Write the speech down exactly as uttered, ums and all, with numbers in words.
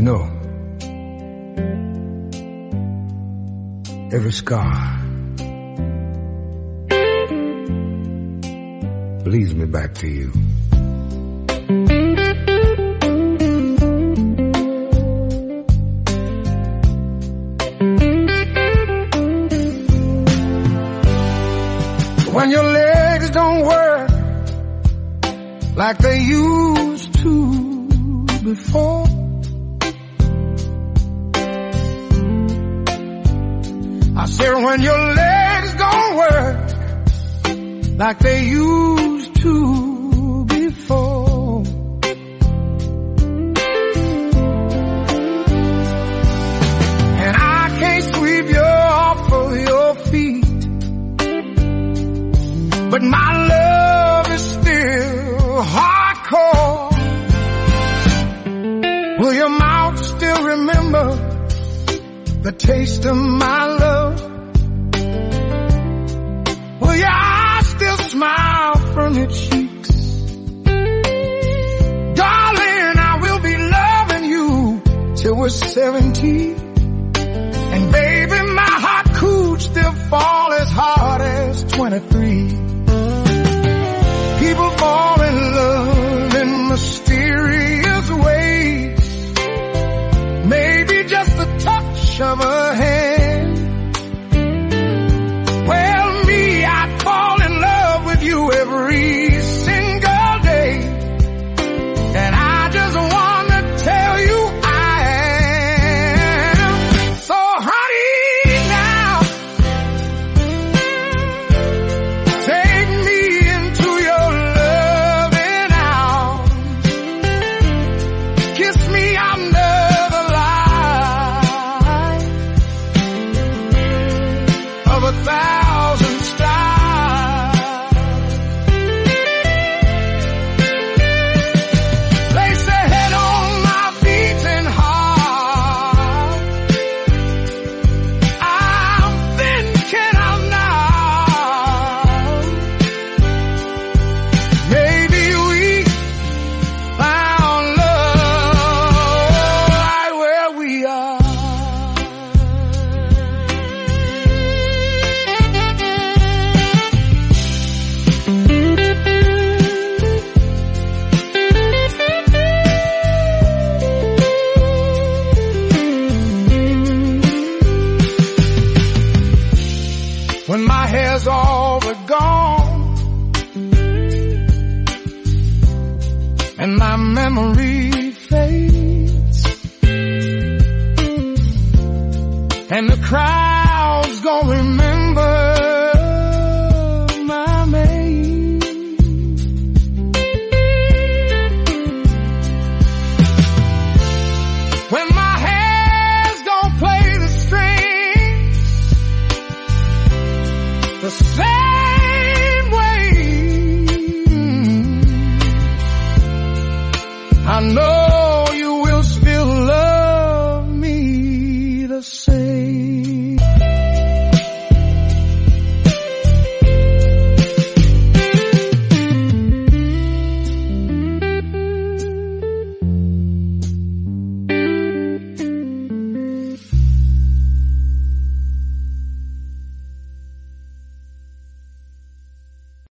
know, every scar leads me back to you. When your legs don't work like they used to before, I said when your legs don't work like they used to before, and I can't sweep you off of your feet, but my love is still hardcore. Will your mouth still remember the taste of my love? Will your eyes still smile from your cheeks? Darling, I will be loving you till we're seventy. And baby, my hot could still fall as hard as twenty-three. People fall in love in mysterious ways. Maybe just the touch of a hand. Well, me, I'd fall in love with you every single day. And I just want to tell you I am. So honey, now, take me into your loving arms. Kiss me under the light of a thousand stars. Place a head on my beating heart. I'm thinking of now. Maybe we found love right where we are. When my hair's all but gone and my memory fades and the cry